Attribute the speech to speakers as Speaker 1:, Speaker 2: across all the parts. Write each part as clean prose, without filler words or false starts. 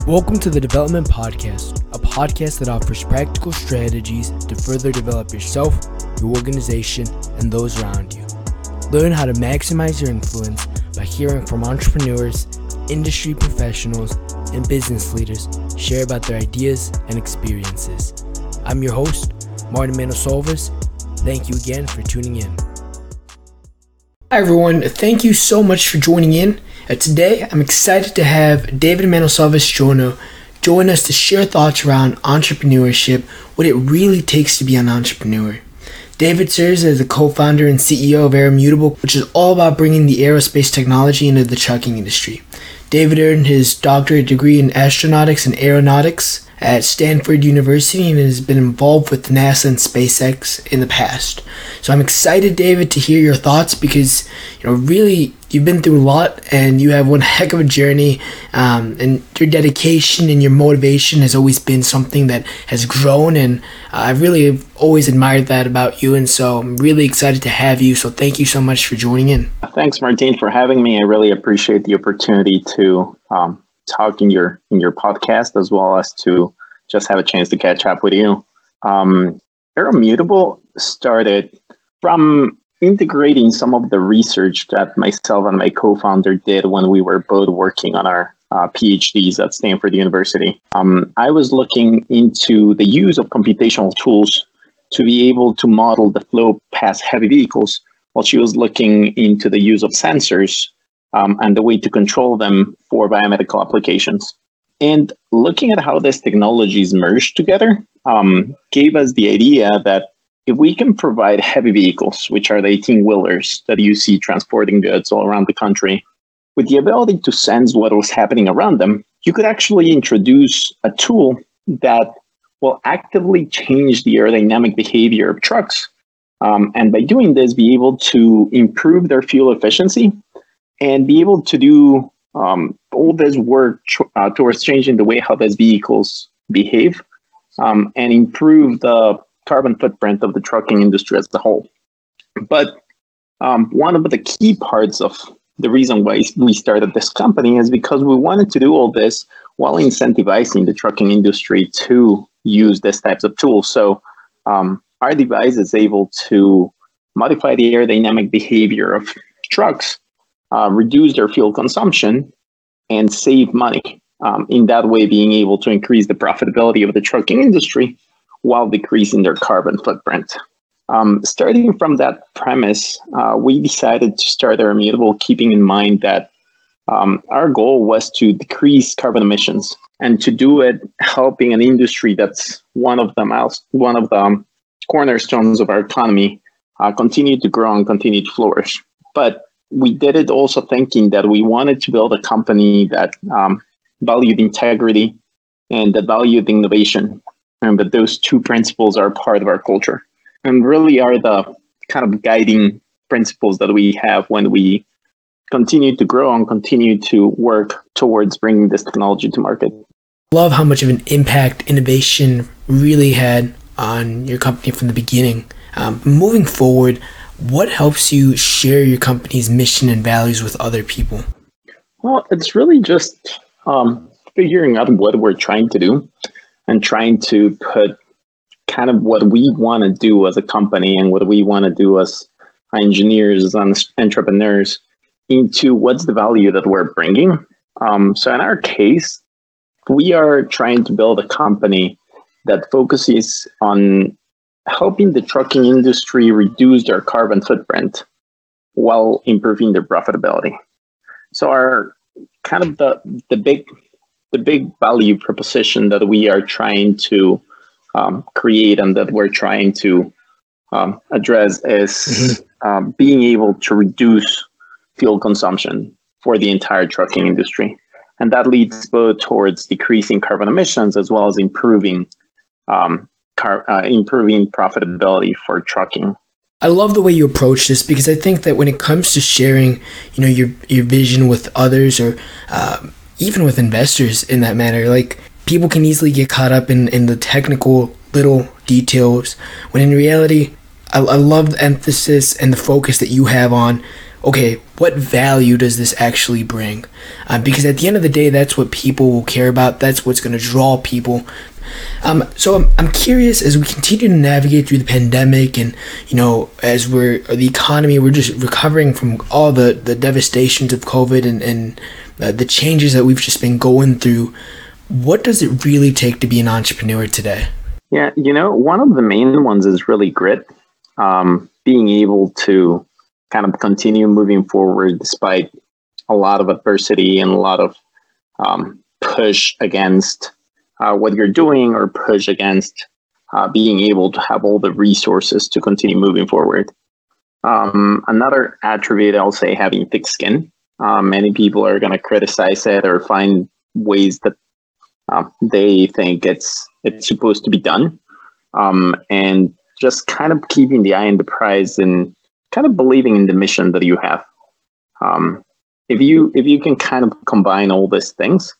Speaker 1: Welcome to the Development Podcast, a podcast that offers practical strategies to further develop yourself, your organization, and those around you. Learn how to maximize your influence by hearing from entrepreneurs, industry professionals, and business leaders share about their ideas and experiences. I'm your host, Martin Manosalvas. Thank you again for tuning in. Hi everyone, thank you so much for joining in. Today, I'm excited to have David Manosalvas join us to share thoughts around entrepreneurship, what it really takes to be an entrepreneur. David serves as the co-founder and CEO of Aeromutable, which is all about bringing the aerospace technology into the trucking industry. David earned his doctorate degree in astronautics and aeronautics at Stanford University and has been involved with NASA and SpaceX in the past. So I'm excited, David, to hear your thoughts because, really, you've been through a lot and you have one heck of a journey, and your dedication and your motivation has always been something that has grown, and I really have always admired that about you, and so I'm really excited to have you. So thank you so much for joining in.
Speaker 2: Thanks, Martin, for having me. I really appreciate the opportunity to talk in your podcast, as well as to just have a chance to catch up with you. Aeromutable started from integrating some of the research that myself and my co-founder did when we were both working on our PhDs at Stanford University. I was looking into the use of computational tools to be able to model the flow past heavy vehicles, while she was looking into the use of sensors and the way to control them for biomedical applications. And looking at how these technologies merged together gave us the idea that if we can provide heavy vehicles, which are the 18-wheelers that you see transporting goods all around the country, with the ability to sense what was happening around them, you could actually introduce a tool that will actively change the aerodynamic behavior of trucks. And by doing this, be able to improve their fuel efficiency and be able to do all this work towards changing the way how these vehicles behave and improve the carbon footprint of the trucking industry as a whole. But one of the key parts of the reason why we started this company is because we wanted to do all this while incentivizing the trucking industry to use these types of tools. So our device is able to modify the aerodynamic behavior of trucks, reduce their fuel consumption, and save money. In that way, being able to increase the profitability of the trucking industry while decreasing their carbon footprint. Starting from that premise, we decided to start Aeromutable, keeping in mind that our goal was to decrease carbon emissions and to do it helping an industry that's one of the cornerstones of our economy continue to grow and continue to flourish. But we did it also thinking that we wanted to build a company that valued integrity and that valued innovation, and that those two principles are part of our culture and really are the kind of guiding principles that we have when we continue to grow and continue to work towards bringing this technology to market.
Speaker 1: Love how much of an impact innovation really had on your company from the beginning. Moving forward, what helps you share your company's mission and values with other people?
Speaker 2: Well, it's really just figuring out what we're trying to do and trying to put kind of what we want to do as a company and what we want to do as engineers, as entrepreneurs, into what's the value that we're bringing. So in our case, we are trying to build a company that focuses on helping the trucking industry reduce their carbon footprint while improving their profitability. So our kind of the big value proposition that we are trying to create and that we're trying to address is being able to reduce fuel consumption for the entire trucking industry. And that leads both towards decreasing carbon emissions as well as improving profitability for trucking.
Speaker 1: I love the way you approach this because I think that when it comes to sharing, your vision with others or even with investors in that manner, like people can easily get caught up in the technical little details when in reality, I love the emphasis and the focus that you have on okay, what value does this actually bring? Because at the end of the day, that's what people will care about. That's what's going to draw people. So I'm curious, as we continue to navigate through the pandemic, and as the economy, we're just recovering from all the devastations of COVID and the changes that we've just been going through. What does it really take to be an entrepreneur today?
Speaker 2: Yeah, one of the main ones is really grit. Being able to kind of continue moving forward despite a lot of adversity and a lot of push against what you're doing, or push against being able to have all the resources to continue moving forward. Another attribute, I'll say, having thick skin. Many people are going to criticize it or find ways that they think it's supposed to be done. And just kind of keeping the eye on the prize and kind of believing in the mission that you have. If you can kind of combine all these things,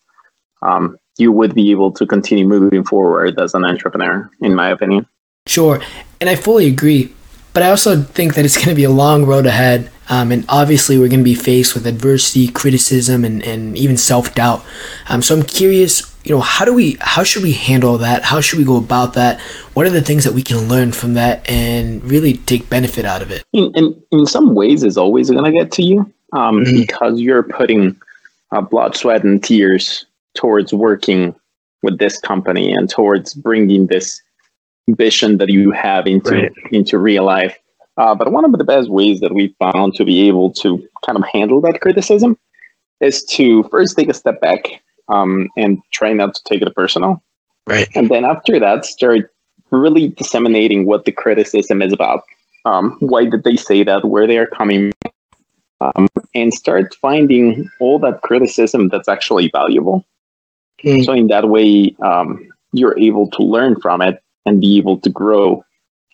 Speaker 2: you would be able to continue moving forward as an entrepreneur, in my opinion.
Speaker 1: Sure. And I fully agree. But I also think that it's going to be a long road ahead. And obviously, we're going to be faced with adversity, criticism, and even self-doubt. So I'm curious, how should we handle that? How should we go about that? What are the things that we can learn from that and really take benefit out of it?
Speaker 2: In some ways, it's always going to get to you because you're putting blood, sweat, and tears towards working with this company and towards bringing this vision that you have into real life. But one of the best ways that we found to be able to kind of handle that criticism is to first take a step back and try not to take it personal.
Speaker 1: Right.
Speaker 2: And then after that, start really disseminating what the criticism is about. Why did they say that? Where they are coming from? And start finding all that criticism that's actually valuable. So in that way, you're able to learn from it and be able to grow.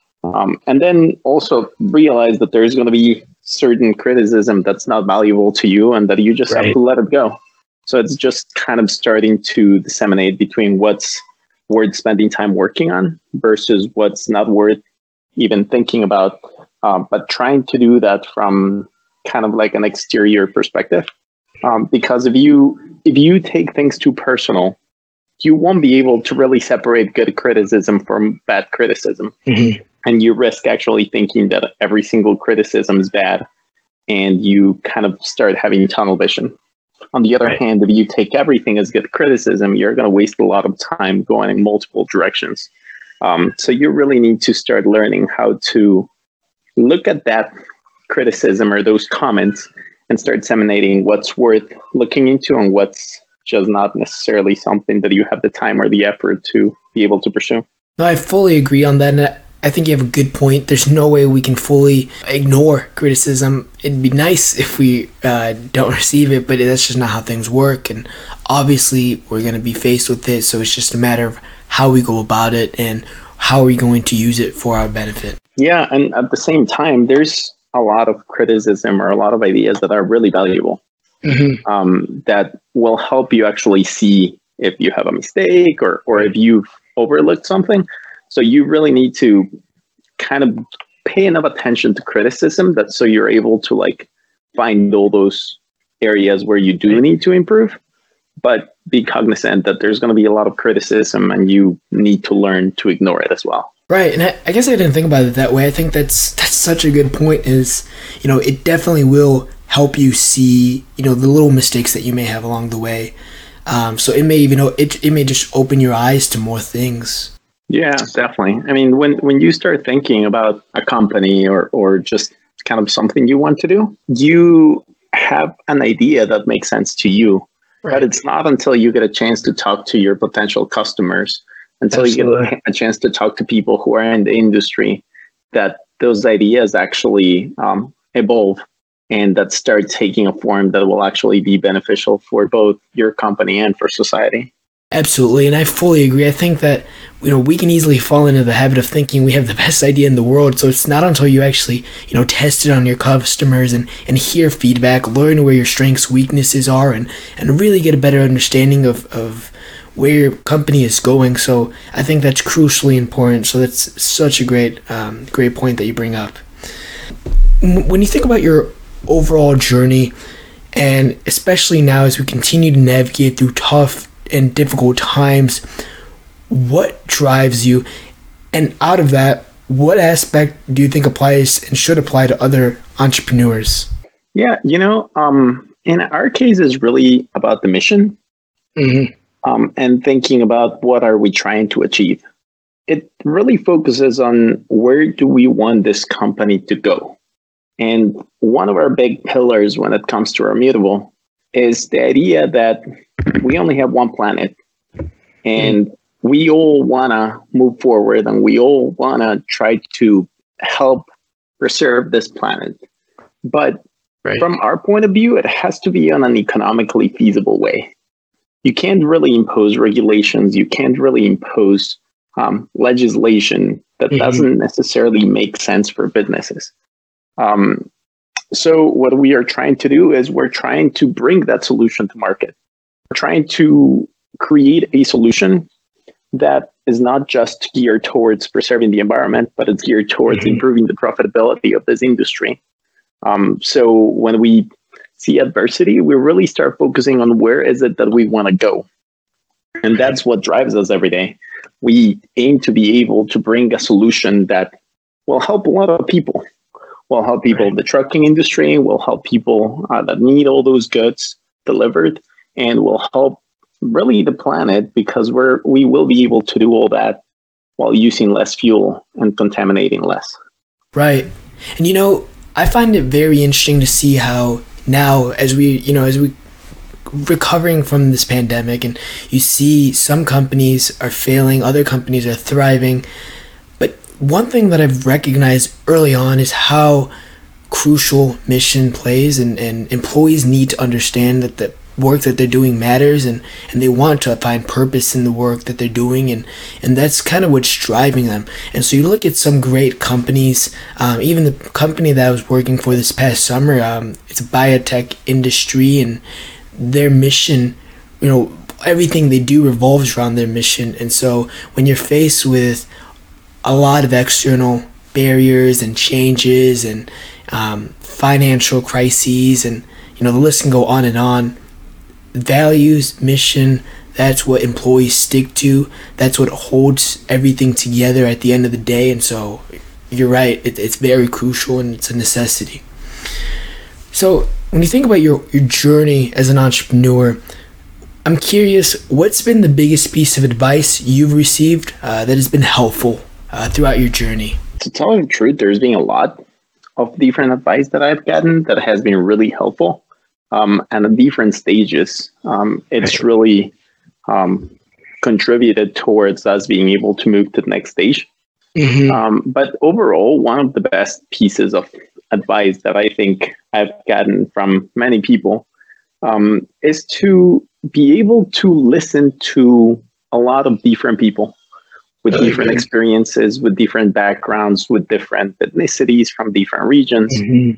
Speaker 2: And then also realize that there's going to be certain criticism that's not valuable to you and that you just have to let it go. So it's just kind of starting to disseminate between what's worth spending time working on versus what's not worth even thinking about, but trying to do that from kind of like an exterior perspective. Because if you take things too personal, you won't be able to really separate good criticism from bad criticism. Mm-hmm. And you risk actually thinking that every single criticism is bad, and you kind of start having tunnel vision. On the other hand, if you take everything as good criticism, you're going to waste a lot of time going in multiple directions. So you really need to start learning how to look at that criticism or those comments and start disseminating what's worth looking into and what's just not necessarily something that you have the time or the effort to be able to pursue.
Speaker 1: No, I fully agree on that. And I think you have a good point. There's no way we can fully ignore criticism. It'd be nice if we don't receive it, but that's just not how things work. And obviously, we're going to be faced with it. So it's just a matter of how we go about it and how are we going to use it for our benefit.
Speaker 2: Yeah. And at the same time, there's a lot of criticism or a lot of ideas that are really valuable. Mm-hmm. That will help you actually see if you have a mistake or if you've overlooked something. So you really need to kind of pay enough attention to criticism that so you're able to like find all those areas where you do need to improve, but be cognizant that there's going to be a lot of criticism and you need to learn to ignore it as well.
Speaker 1: Right. And I guess I didn't think about it that way. I think that's such a good point is, it definitely will help you see, the little mistakes that you may have along the way. So it may even, it may just open your eyes to more things.
Speaker 2: Yeah, definitely. I mean, when you start thinking about a company or just kind of something you want to do, you have an idea that makes sense to you. Right. But it's not until you get a chance to talk to your potential customers, until Absolutely. You get a chance to talk to people who are in the industry, that those ideas actually evolve and that start taking a form that will actually be beneficial for both your company and for society.
Speaker 1: Absolutely, and I fully agree. I think that we can easily fall into the habit of thinking we have the best idea in the world. So it's not until you actually test it on your customers and hear feedback, learn where your strengths, weaknesses are, and really get a better understanding of where your company is going. So I think that's crucially important. So that's such a great point that you bring up. When you think about your overall journey, and especially now as we continue to navigate through tough and difficult times, what drives you? And out of that, what aspect do you think applies and should apply to other entrepreneurs?
Speaker 2: Yeah, in our case, it's really about the mission, and thinking about what are we trying to achieve. It really focuses on where do we want this company to go. And one of our big pillars when it comes to Immutable is the idea that we only have one planet, and we all want to move forward, and we all want to try to help preserve this planet. But from our point of view, it has to be on an economically feasible way. You can't really impose regulations. You can't really impose legislation that doesn't necessarily make sense for businesses. So what we are trying to do is we're trying to bring that solution to market. We're trying to create a solution that is not just geared towards preserving the environment, but it's geared towards improving the profitability of this industry. So when we see adversity, we really start focusing on where is it that we want to go. And that's what drives us every day. We aim to be able to bring a solution that will help a lot of people. Will help people in the trucking industry, will help people that need all those goods delivered, and will help really the planet, because we will be able to do all that while using less fuel and contaminating less.
Speaker 1: Right. And I find it very interesting to see how now as we recovering from this pandemic, and you see some companies are failing, other companies are thriving. But one thing that I've recognized early on is how crucial mission plays, and employees need to understand that the work that they're doing matters, and they want to find purpose in the work that they're doing, and that's kind of what's driving them. And so you look at some great companies, even the company that I was working for this past summer, it's a biotech industry, and their mission, everything they do revolves around their mission. And so when you're faced with a lot of external barriers and changes and financial crises, and the list can go on and on, values, mission, that's what employees stick to. That's what holds everything together at the end of the day. And so you're right, it's very crucial, and it's a necessity. So when you think about your journey as an entrepreneur, I'm curious, what's been the biggest piece of advice you've received that has been helpful throughout your journey?
Speaker 2: To tell you the truth, there's been a lot of different advice that I've gotten that has been really helpful. And at different stages, it's really contributed towards us being able to move to the next stage. But overall, one of the best pieces of advice that I think I've gotten from many people is to be able to listen to a lot of different people with different experiences, with different backgrounds, with different ethnicities from different regions.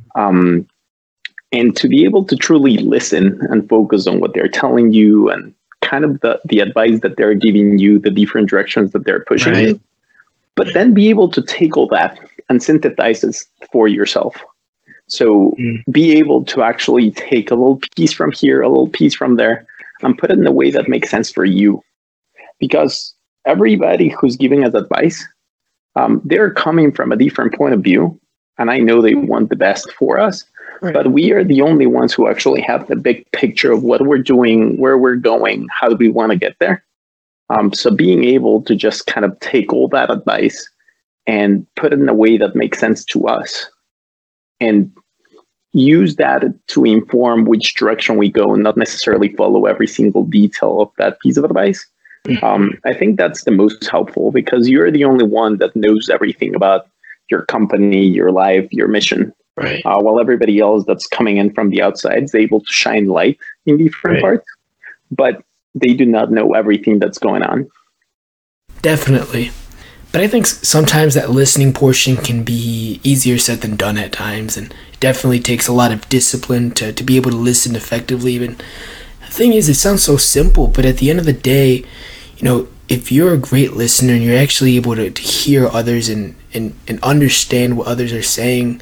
Speaker 2: And to be able to truly listen and focus on what they're telling you, and kind of the advice that they're giving you, the different directions that they're pushing you, but then be able to take all that and synthesize it for yourself. So be able to actually take a little piece from here, a little piece from there, and put it in a way that makes sense for you. Because everybody who's giving us advice, they're coming from a different point of view. And I know they want the best for us, but we are the only ones who actually have the big picture of what we're doing, where we're going, how do we want to get there. So being able to just kind of take all that advice and put it in a way that makes sense to us, and use that to inform which direction we go, and not necessarily follow every single detail of that piece of advice. I think that's the most helpful, because you're the only one that knows everything about your company, your life, your mission. While everybody else that's coming in from the outside is able to shine light in different parts, but they do not know everything that's going on.
Speaker 1: Definitely. But I think sometimes that listening portion can be easier said than done at times, and it definitely takes a lot of discipline to be able to listen effectively. And the thing is, it sounds so simple, but at the end of the day, if you're a great listener and you're actually able to hear others and understand what others are saying,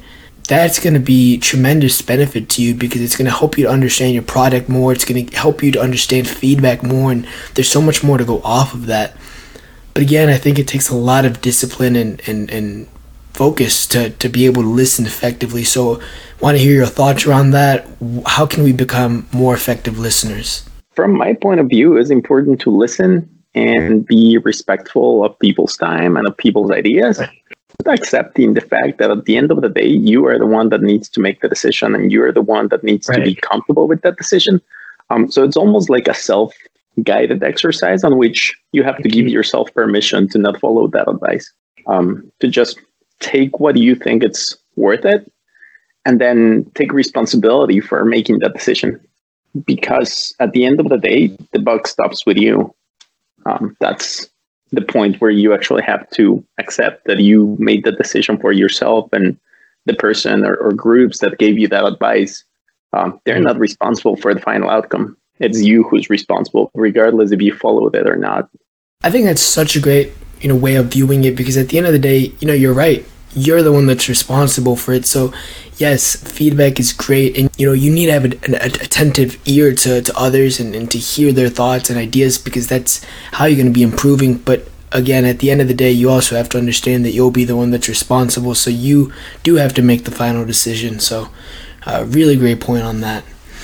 Speaker 1: that's going to be tremendous benefit to you because it's going to help you to understand your product more. It's going to help you to understand feedback more, and there's so much more to go off of that. But again, I think it takes a lot of discipline and focus to be able to listen effectively. So I want to hear your thoughts around that. How can we become more effective listeners?
Speaker 2: From my point of view, it's important to listen and be respectful of people's time and of people's ideas. Accepting the fact that at the end of the day, you are the one that needs to make the decision and you're the one that needs to be comfortable with that decision. So it's almost like a self-guided exercise on which you have to give yourself permission to not follow that advice, to just take what you think it's worth it and then take responsibility for making that decision. Because at the end of the day, the buck stops with you. That's the point where you actually have to accept that you made the decision for yourself, and the person or groups that gave you that advice, they're not responsible for the final outcome. It's you who's responsible, regardless if you followed it or not.
Speaker 1: I think that's such a great, way of viewing it, because at the end of the day, you're right. You're the one that's responsible for it. So yes, feedback is great, and you need to have an attentive ear to others and to hear their thoughts and ideas, because that's how you're going to be improving. But again, at the end of the day, you also have to understand that you'll be the one that's responsible, so you do have to make the final decision. So really great point on that.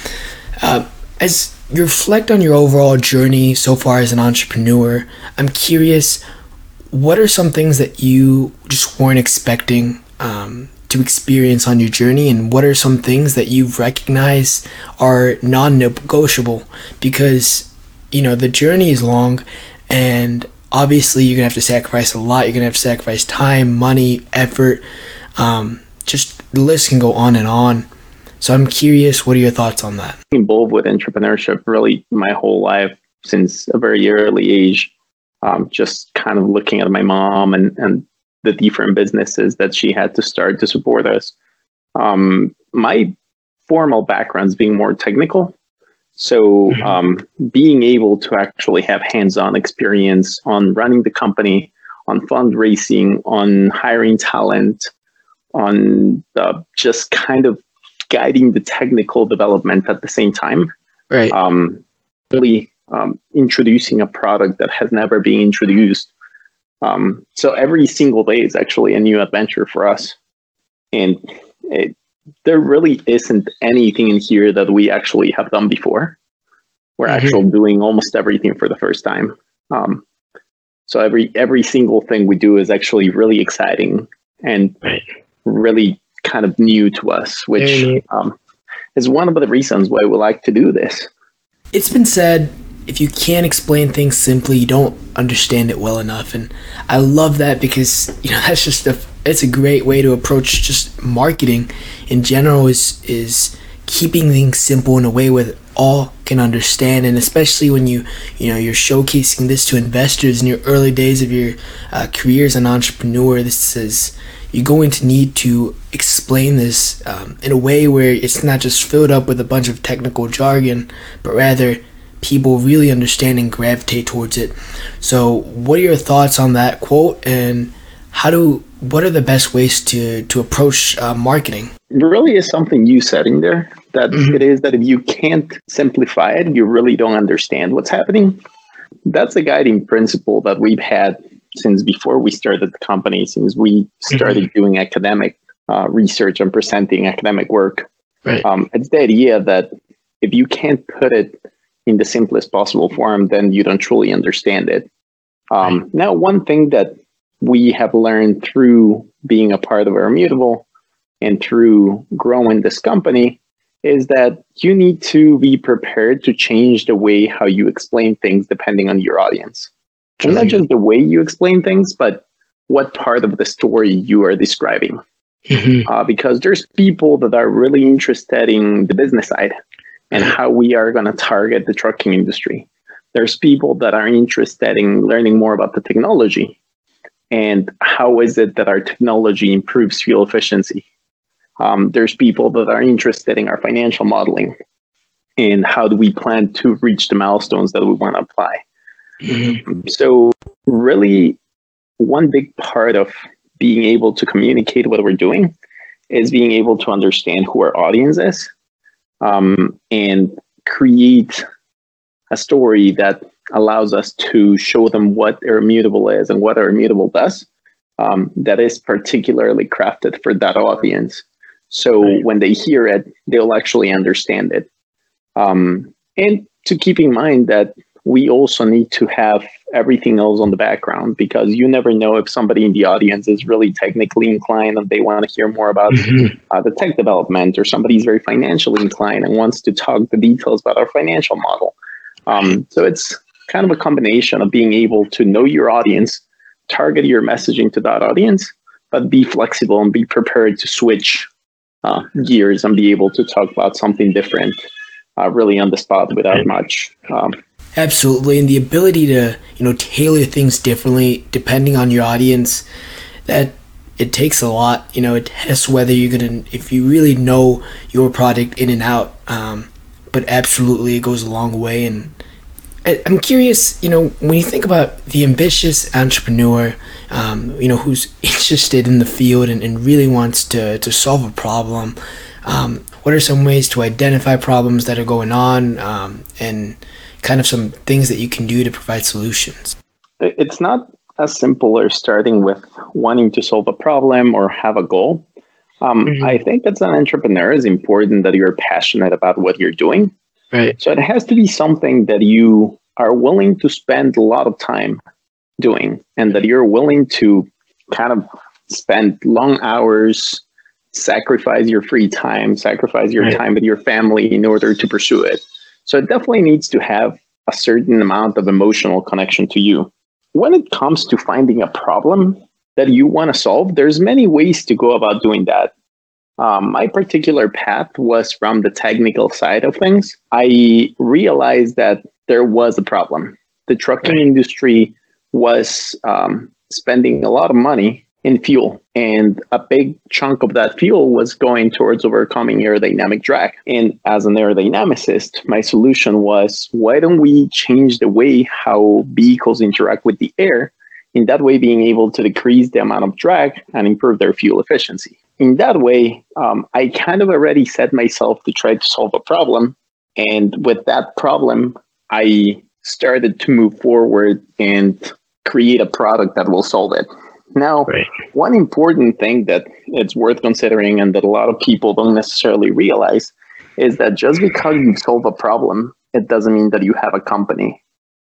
Speaker 1: As you reflect on your overall journey so far as an entrepreneur, I'm curious, what are some things that you just weren't expecting to experience on your journey, and what are some things that you've recognized are non-negotiable? Because the journey is long, and obviously you're gonna have to sacrifice a lot. You're gonna have to sacrifice time, money, effort. Just the list can go on and on. So I'm curious, what are your thoughts on that?
Speaker 2: Involved with entrepreneurship really my whole life since a very early age. Just kind of looking at my mom and the different businesses that she had to start to support us. My formal background's being more technical. So being able to actually have hands-on experience on running the company, on fundraising, on hiring talent, on just kind of guiding the technical development at the same time.
Speaker 1: Right.
Speaker 2: Really introducing a product that has never been introduced. So every single day is actually a new adventure for us. And there really isn't anything in here that we actually have done before. We're actually doing almost everything for the first time. So every single thing we do is actually really exciting and really kind of new to us, which is one of the reasons why we like to do this.
Speaker 1: It's been said, if you can't explain things simply, you don't understand it well enough. And I love that, because that's just it's a great way to approach just marketing in general, is keeping things simple in a way where all can understand. And especially when you're showcasing this to investors in your early days of your career as an entrepreneur, you're going to need to explain this in a way where it's not just filled up with a bunch of technical jargon, but rather people really understand and gravitate towards it. So what are your thoughts on that quote, and what are the best ways to approach marketing?
Speaker 2: It really is something you said in there, that it is that if you can't simplify it, you really don't understand what's happening. That's a guiding principle that we've had since before we started the company, since we started doing academic research and presenting academic work.
Speaker 1: Right.
Speaker 2: It's the idea that if you can't put it in the simplest possible form, then you don't truly understand it. Now, one thing that we have learned through being a part of Aeromutable and through growing this company is that you need to be prepared to change the way how you explain things depending on your audience. And not just the way you explain things, but what part of the story you are describing. Because there's people that are really interested in the business side and how we are going to target the trucking industry. There's people that are interested in learning more about the technology and how is it that our technology improves fuel efficiency. There's people that are interested in our financial modeling and how do we plan to reach the milestones that we want to apply. So really, one big part of being able to communicate what we're doing is being able to understand who our audience is, and create a story that allows us to show them what our immutable is and what our immutable does, that is particularly crafted for that audience. So when they hear it, they'll actually understand it. And to keep in mind that we also need to have everything else on the background, because you never know if somebody in the audience is really technically inclined and they want to hear more about the tech development, or somebody's very financially inclined and wants to talk the details about our financial model. So it's kind of a combination of being able to know your audience, target your messaging to that audience, but be flexible and be prepared to switch gears and be able to talk about something different really on the spot without much.
Speaker 1: Absolutely. And the ability to, tailor things differently depending on your audience, that it takes a lot. It tests whether you're going to, if you really know your product in and out. But absolutely, it goes a long way. And I'm curious, when you think about the ambitious entrepreneur, who's interested in the field and really wants to solve a problem, what are some ways to identify problems that are going on, and kind of some things that you can do to provide solutions?
Speaker 2: It's not as simple as starting with wanting to solve a problem or have a goal. I think as an entrepreneur, it's important that you're passionate about what you're doing.
Speaker 1: Right.
Speaker 2: So it has to be something that you are willing to spend a lot of time doing, and that you're willing to kind of spend long hours, sacrifice your free time, sacrifice your time with your family in order to pursue it. So it definitely needs to have a certain amount of emotional connection to you. When it comes to finding a problem that you want to solve, there's many ways to go about doing that. My particular path was from the technical side of things. I realized that there was a problem. The trucking industry was spending a lot of money in fuel, and a big chunk of that fuel was going towards overcoming aerodynamic drag. And as an aerodynamicist, my solution was, why don't we change the way how vehicles interact with the air, in that way being able to decrease the amount of drag and improve their fuel efficiency. In that way, I kind of already set myself to try to solve a problem. And with that problem, I started to move forward and create a product that will solve it. Now, one important thing that it's worth considering and that a lot of people don't necessarily realize is that just because you solve a problem, it doesn't mean that you have a company.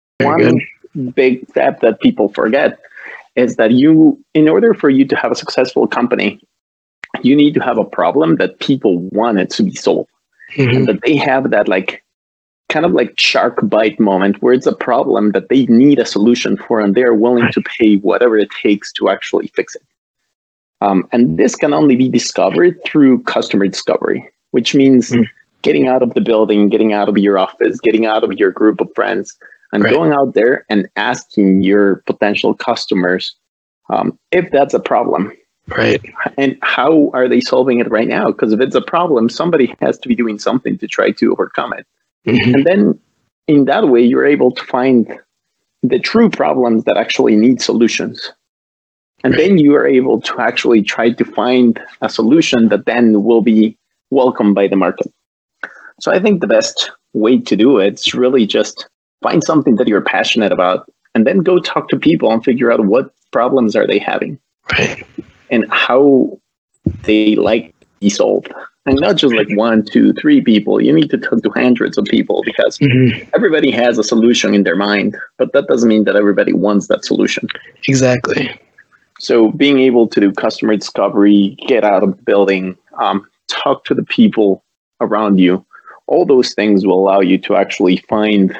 Speaker 2: Big step that people forget is that in order for you to have a successful company, you need to have a problem that people want it to be solved. And that they have that kind of like shark bite moment where it's a problem that they need a solution for, and they're willing to pay whatever it takes to actually fix it. And this can only be discovered through customer discovery, which means getting out of the building, getting out of your office, getting out of your group of friends, and going out there and asking your potential customers if that's a problem. And how are they solving it right now? Because if it's a problem, somebody has to be doing something to try to overcome it. And then in that way, you're able to find the true problems that actually need solutions. And then you are able to actually try to find a solution that then will be welcomed by the market. So I think the best way to do it is really just find something that you're passionate about, and then go talk to people and figure out what problems are they having and how they like to be solved. And not just like 1, 2, 3 people. You need to talk to hundreds of people, because everybody has a solution in their mind, but that doesn't mean that everybody wants that solution.
Speaker 1: Exactly.
Speaker 2: So being able to do customer discovery, get out of the building, talk to the people around you, all those things will allow you to actually find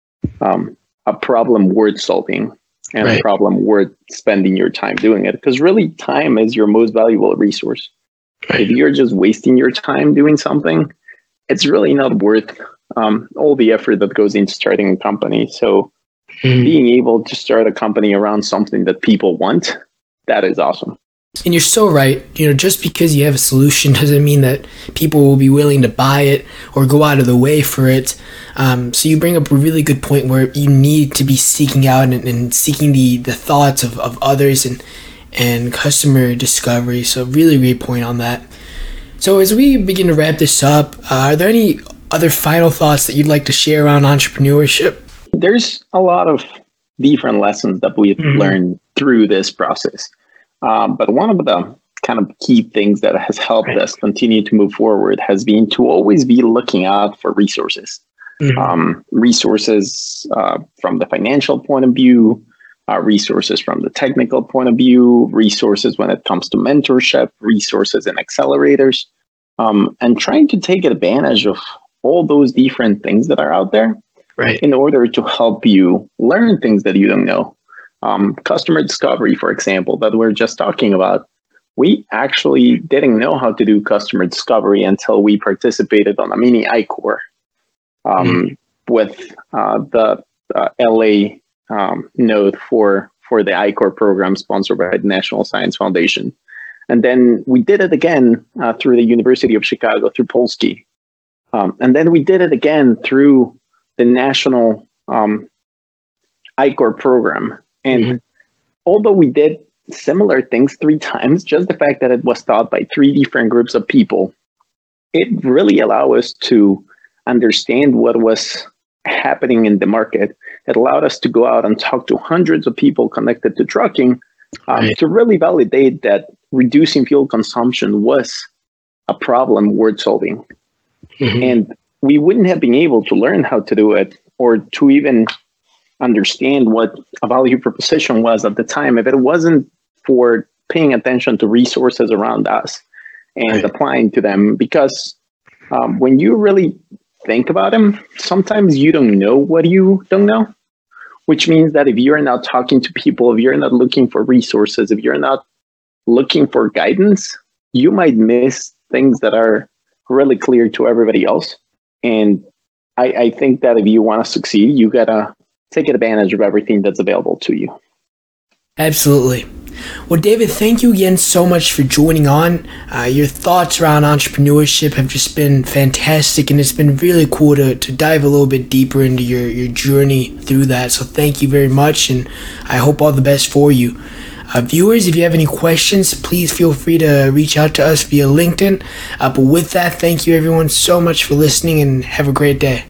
Speaker 2: a problem worth solving and a problem worth spending your time doing it. Because really, time is your most valuable resource. If you're just wasting your time doing something, it's really not worth all the effort that goes into starting a company. So being able to start a company around something that people want, that is awesome.
Speaker 1: And you're so right. Just because you have a solution doesn't mean that people will be willing to buy it or go out of the way for it. So you bring up a really good point where you need to be seeking out and seeking the thoughts of others and customer discovery. So really great point on that. So as we begin to wrap this up, are there any other final thoughts that you'd like to share around entrepreneurship?
Speaker 2: There's a lot of different lessons that we've learned through this process. But one of the kind of key things that has helped us continue to move forward has been to always be looking out for resources. Resources from the financial point of view, resources from the technical point of view, resources when it comes to mentorship, resources and accelerators, and trying to take advantage of all those different things that are out there in order to help you learn things that you don't know. Customer discovery, for example, that we're just talking about. We actually didn't know how to do customer discovery until we participated on a mini I-Corps with the LA node for the I-Corps program sponsored by the National Science Foundation. And then we did it again through the University of Chicago, through Polsky. And then we did it again through the National I-Corps program. And although we did similar things 3 times, just the fact that it was taught by 3 different groups of people, it really allowed us to understand what was happening in the market. It allowed us to go out and talk to hundreds of people connected to trucking to really validate that reducing fuel consumption was a problem worth solving. And we wouldn't have been able to learn how to do it or to even understand what a value proposition was at the time if it wasn't for paying attention to resources around us and applying to them. Because when you really think about them, sometimes you don't know what you don't know, which means that if you're not talking to people, if you're not looking for resources, if you're not looking for guidance, you might miss things that are really clear to everybody else. And I think that if you want to succeed, you gotta take advantage of everything that's available to you.
Speaker 1: Absolutely. Well, David, thank you again so much for joining on. Your thoughts around entrepreneurship have just been fantastic, and it's been really cool to dive a little bit deeper into your journey through that. So thank you very much, and I hope all the best for you. Viewers, if you have any questions, please feel free to reach out to us via LinkedIn. But with that, thank you everyone so much for listening, and have a great day.